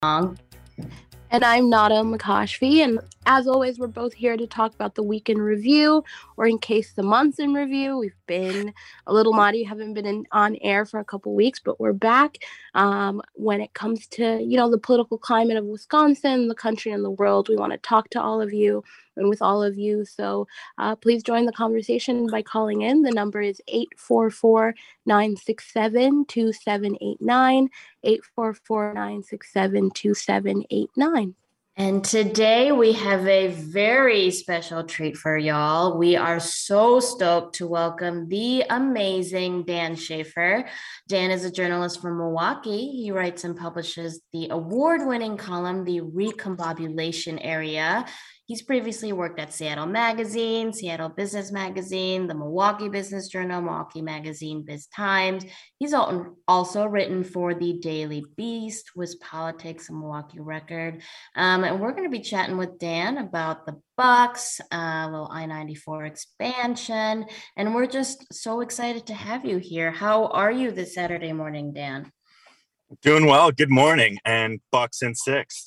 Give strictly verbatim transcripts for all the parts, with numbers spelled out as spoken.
Long. And I'm Nada Makashvi, and as always, we're both here to talk about the week in review, or in case the month's in review. We've been a little naughty, haven't been in, on air for a couple weeks, but we're back. Um, when it comes to, you know, the political climate of Wisconsin, the country, and the world, we want to talk to all of you and with all of you. So uh, please join the conversation by calling in. The number is eight four four, nine six seven, two seven eight nine, eight four four, nine six seven, two seven eight nine. And today we have a very special treat for y'all. We are so stoked to welcome the amazing Dan Schaefer. Dan is a journalist from Milwaukee. He writes and publishes the award-winning column, The Recombobulation Area. He's previously worked at Seattle Magazine, Seattle Business Magazine, the Milwaukee Business Journal, Milwaukee Magazine, Biz Times. He's also written for the Daily Beast, WisPolitics, and Milwaukee Record. Um, and we're going to be chatting with Dan about the Bucks, a uh, little I ninety-four expansion. And we're just so excited to have you here. How are you this Saturday morning, Dan? Doing well. Good morning. And Bucks in sixth.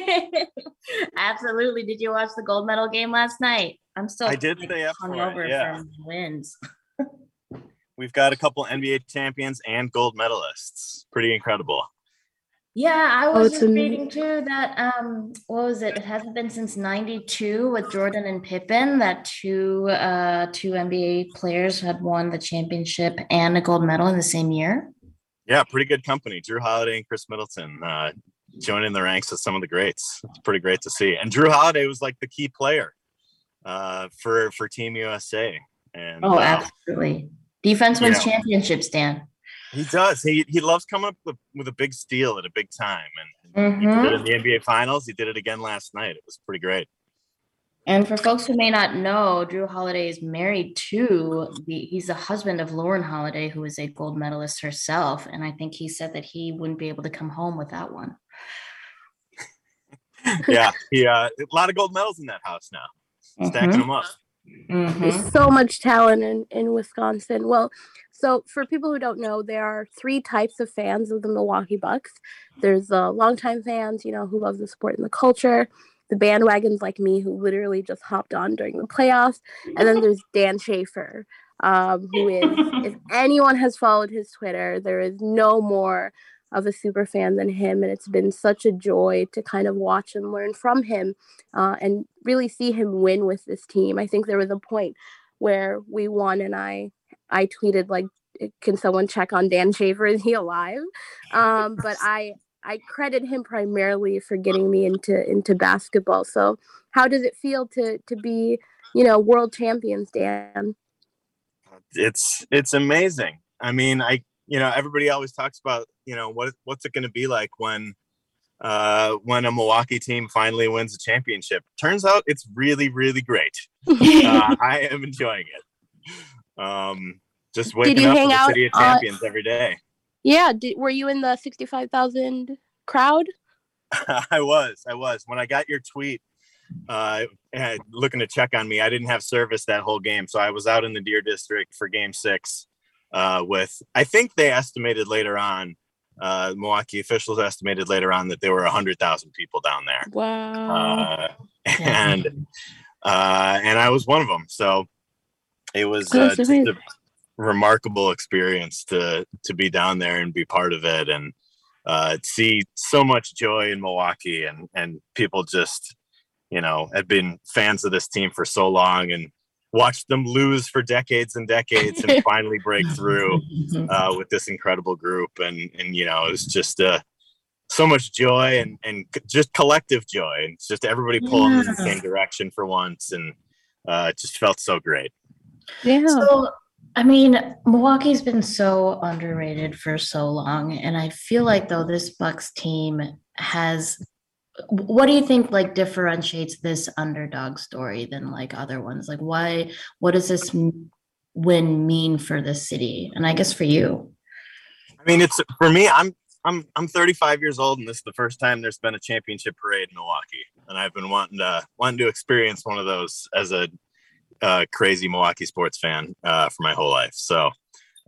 Absolutely. Did you watch the gold medal game last night? I'm still I did like, stay up hung for over it, yeah. from wins. We've got a couple N B A champions and gold medalists. Pretty incredible. Yeah, I Oh, was it's just am- reading too that um what was it? It hasn't been since ninety-two with Jordan and Pippen that two uh two N B A players had won the championship and a gold medal in the same year. Yeah, pretty good company. Jrue Holiday and Chris Middleton uh, joining the ranks of some of the greats. It's pretty great to see. And Jrue Holiday was like the key player uh, for for Team U S A. And oh, uh, absolutely. Defense wins yeah. championships, Dan. He does. He he loves coming up with, with a big steal at a big time. And Mhm. he did it in the N B A Finals. He did it again last night. It was pretty great. And for folks who may not know, Jrue Holiday is married to the, he's the husband of Lauren Holiday, who is a gold medalist herself. And I think he said that he wouldn't be able to come home without one. Yeah, he, uh, a lot of gold medals in that house now. Stacking Mhm. them up. Mhm. There's so much talent in, in Wisconsin. Well, so for people who don't know, there are three types of fans of the Milwaukee Bucks. There's the longtime fans, you know, who love the sport and the culture. The bandwagons like me who literally just hopped on during the playoffs. And then there's Dan Schaefer, um, who is, if anyone has followed his Twitter, there is no more of a super fan than him. And it's been such a joy to kind of watch and learn from him uh, and really see him win with this team. I think there was a point where we won and I, I tweeted like, can someone check on Dan Schaefer? Is he alive? Um, but I, I credit him primarily for getting me into into basketball. So how does it feel to to be, you know, world champions, Dan? It's it's amazing. I mean, I you know, everybody always talks about, you know, what what's it going to be like when uh, when a Milwaukee team finally wins a championship. Turns out it's really, really great. uh, I am enjoying it. Um, just waking up in the city of champions uh, every day. Yeah. Did, were you in the sixty-five thousand crowd? I was. I was. When I got your tweet uh, looking to check on me, I didn't have service that whole game. So I was out in the Deer District for game six uh, with, I think they estimated later on, uh, Milwaukee officials estimated later on that there were one hundred thousand people down there. Wow. Uh, and, uh, and I was one of them. So it was uh, just a remarkable experience to, to be down there and be part of it. And, Uh, see so much joy in Milwaukee and, and people just, you know, have been fans of this team for so long and watched them lose for decades and decades and finally break through uh, with this incredible group. And, and you know, it was just uh, so much joy and, and just collective joy. And it's just everybody pulling yeah. in the same direction for once. And uh, it just felt so great. Yeah. So- I mean, Milwaukee's been so underrated for so long. And I feel like, though, this Bucks team has – what do you think, like, differentiates this underdog story than, like, other ones? Like, why – what does this win mean for the city? And I guess for you. I mean, it's – for me, I'm I'm I'm thirty-five years old, and this is the first time there's been a championship parade in Milwaukee. And I've been wanting to wanting to experience one of those as a – Uh, crazy Milwaukee sports fan uh, for my whole life. So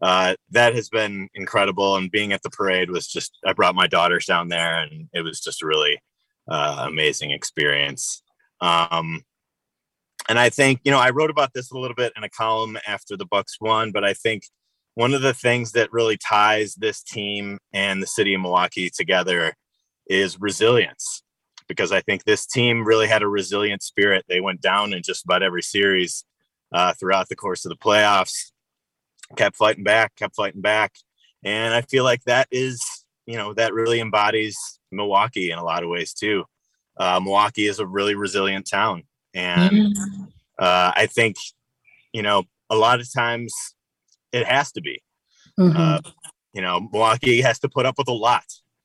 uh, that has been incredible. And being at the parade was just, I brought my daughters down there, and it was just a really uh, amazing experience. Um, and I think, you know, I wrote about this a little bit in a column after the Bucks won, but I think one of the things that really ties this team and the city of Milwaukee together is resilience, because I think this team really had a resilient spirit. They went down in just about every series uh, throughout the course of the playoffs, kept fighting back, kept fighting back. And I feel like that is, you know, that really embodies Milwaukee in a lot of ways too. Uh, Milwaukee is a really resilient town. And Yeah. uh, I think, you know, a lot of times it has to be, Mhm. uh, you know, Milwaukee has to put up with a lot.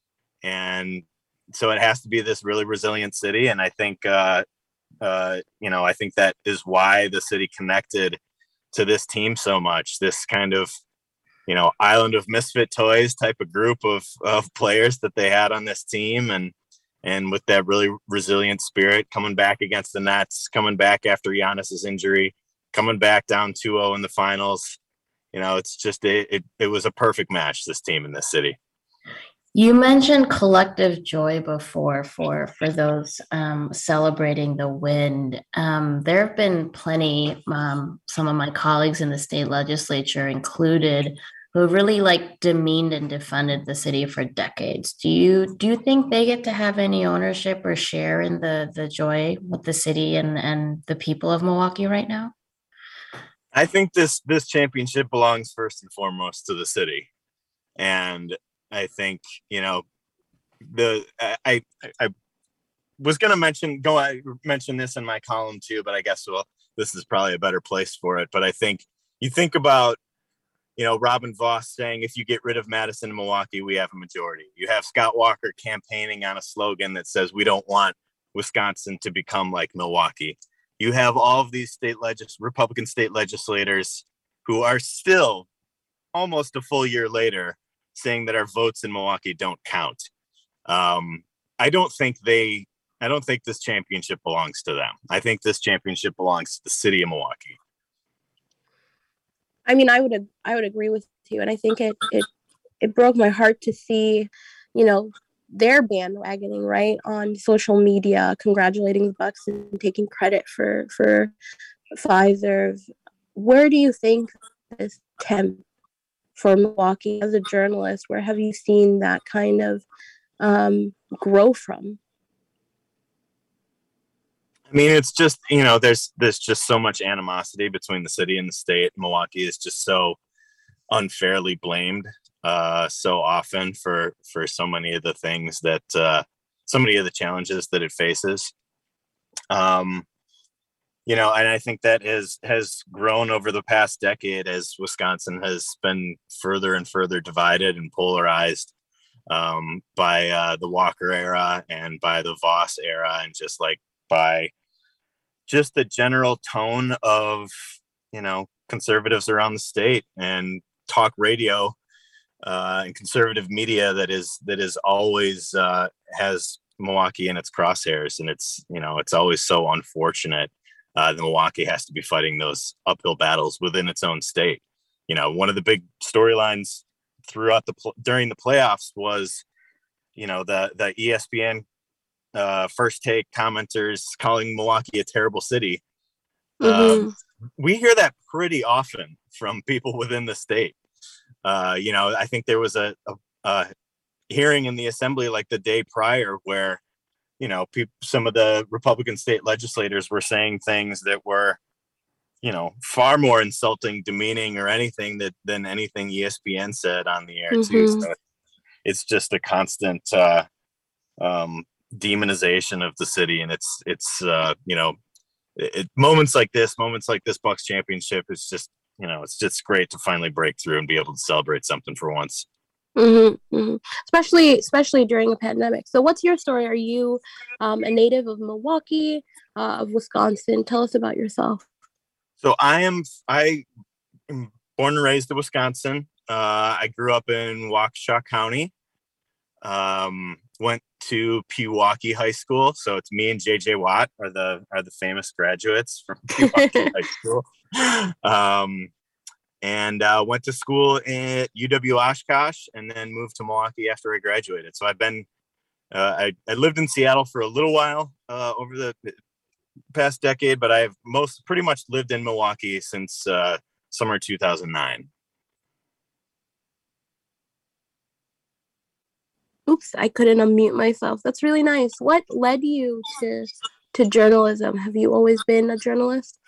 And so it has to be this really resilient city. And I think, uh, uh, you know, I think that is why the city connected to this team so much. This kind of, you know, island of misfit toys type of group of, of players that they had on this team. And, and with that really resilient spirit, coming back against the Nets, coming back after Giannis's injury, coming back down two oh in the finals. You know, it's just, a, it, it was a perfect match, this team in this city. You mentioned collective joy before for for those um, celebrating the win. Um, there have been plenty, um, some of my colleagues in the state legislature included, who have really like demeaned and defended the city for decades. Do you do you think they get to have any ownership or share in the the joy with the city and and the people of Milwaukee right now? I think this this championship belongs first and foremost to the city, and I think, you know, the I I, I was going to mention go I mention this in my column too, but I guess well this is probably a better place for it. But I think you think about, you know, Robin Voss saying, if you get rid of Madison and Milwaukee, we have a majority. You have Scott Walker campaigning on a slogan that says we don't want Wisconsin to become like Milwaukee. You have all of these state legis Republican state legislators who are still almost a full year later saying that our votes in Milwaukee don't count. Um, I don't think they, I don't think this championship belongs to them. I think this championship belongs to the city of Milwaukee. I mean, I would, I would agree with you. And I think it, it, it broke my heart to see, you know, their bandwagoning right on social media, congratulating the Bucks and taking credit for, for Pfizer. Where do you think this temp for Milwaukee as a journalist, where have you seen that kind of um, grow from? I mean, it's just, you know, there's there's just so much animosity between the city and the state. Milwaukee is just so unfairly blamed uh, so often for for so many of the things that, uh, so many of the challenges that it faces. Um, you know, and I think that has has grown over the past decade as Wisconsin has been further and further divided and polarized um, by uh, the Walker era and by the Voss era, and just like by just the general tone of, you know, conservatives around the state and talk radio uh, and conservative media that is that is always uh, has Milwaukee in its crosshairs. And it's, you know, it's always so unfortunate uh, that Milwaukee has to be fighting those uphill battles within its own state. You know, one of the big storylines throughout the during the playoffs was, you know, the the E S P N uh, first take commenters calling Milwaukee a terrible city. Mm-hmm. Um, we hear that pretty often from people within the state. Uh, you know, I think there was a, a, a hearing in the assembly like the day prior where, you know, pe- some of the Republican state legislators were saying things that were, you know, far more insulting, demeaning, or anything that than anything E S P N said on the air Mm-hmm. too. So it's just a constant uh, um, demonization of the city, and it's it's uh, you know, it, it, moments like this, moments like this Bucks championship is just, you know, it's just great to finally break through and be able to celebrate something for once. Mm-hmm, mm-hmm. Especially, especially during a pandemic. So what's your story? Are you um, a native of Milwaukee, uh, of Wisconsin? Tell us about yourself. So I am, I am born and raised in Wisconsin. Uh, I grew up in Waukesha County. Um, went to Pewaukee High School. So it's me and J J Watt are the, are the famous graduates from Pewaukee High School. Um, and uh, went to school at U W Oshkosh, and then moved to Milwaukee after I graduated. So I've been, uh, I, I lived in Seattle for a little while uh, over the past decade, but I've most pretty much lived in Milwaukee since uh, summer two thousand nine. Oops, I couldn't unmute myself. That's really nice. What led you to to journalism? Have you always been a journalist?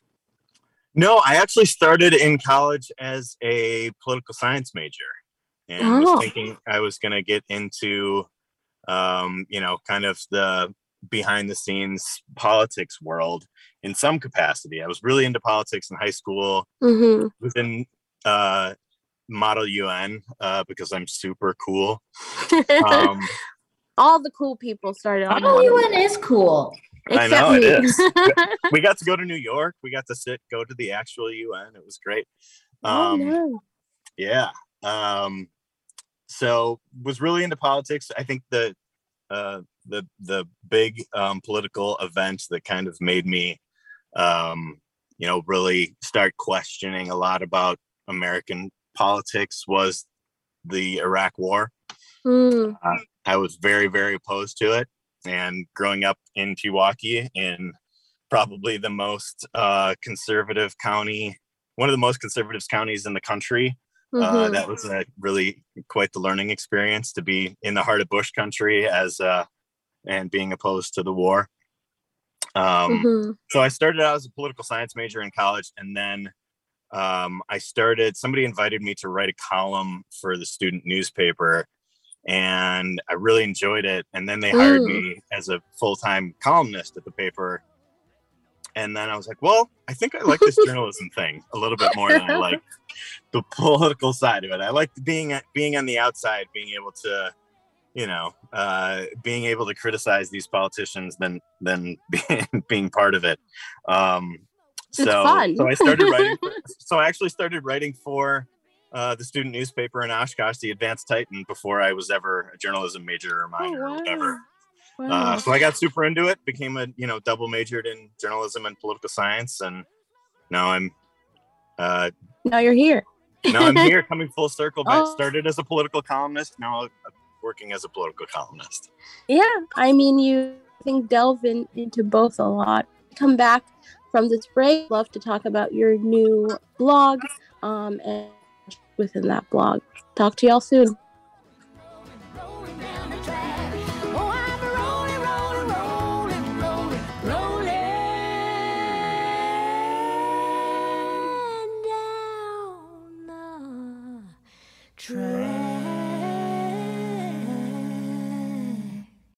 No, I actually started in college as a political science major, and oh. was thinking I was going to get into, um, you know, kind of the behind the scenes politics world in some capacity. I was really into politics in high school. Mm-hmm. Within uh, Model U N uh, because I'm super cool. Um, All the cool people started on Model U N is cool. I know me. It is. We got to go to New York. We got to sit, go to the actual U N. It was great. Um, oh, no. Yeah. Um, so was really into politics. I think the uh, the the big um, political event that kind of made me, um, you know, really start questioning a lot about American politics was the Iraq War. Mm. Uh, I was very, very opposed to it. And growing up in Pewaukee, in probably the most uh, conservative county, one of the most conservative counties in the country, mm-hmm. uh, that was a really quite the learning experience to be in the heart of Bush country as uh, and being opposed to the war. Um, mm-hmm. So I started out as a political science major in college, and then um, I started, somebody invited me to write a column for the student newspaper, and I really enjoyed it. And then they hired mm. me as a full-time columnist at the paper. And then I was like, well, I think I like this journalism thing a little bit more than I like the political side of it. I like being being on the outside, being able to, you know, uh, being able to criticize these politicians than than being, being part of it. Um, so, it's fun. so I started writing. For, so I actually started writing for uh, the student newspaper in Oshkosh, the Advanced Titan, before I was ever a journalism major or minor oh, wow. or whatever. Wow. Uh, so I got super into it, became a, you know, double majored in journalism and political science. And now I'm, uh, now you're here. now I'm here coming full circle. But oh. started as a political columnist. Now I'm working as a political columnist. Yeah. I mean, you I think delve in, into both a lot. Come back from this break. Love to talk about your new blog um, and within that blog. Talk to y'all soon.